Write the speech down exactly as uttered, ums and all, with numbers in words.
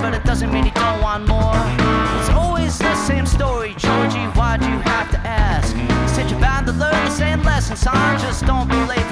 but it doesn't mean you don't want more. It's always the same story, Georgie, why'd you have to ask? Said you're bound to learn the same lesson, son, just don't be late.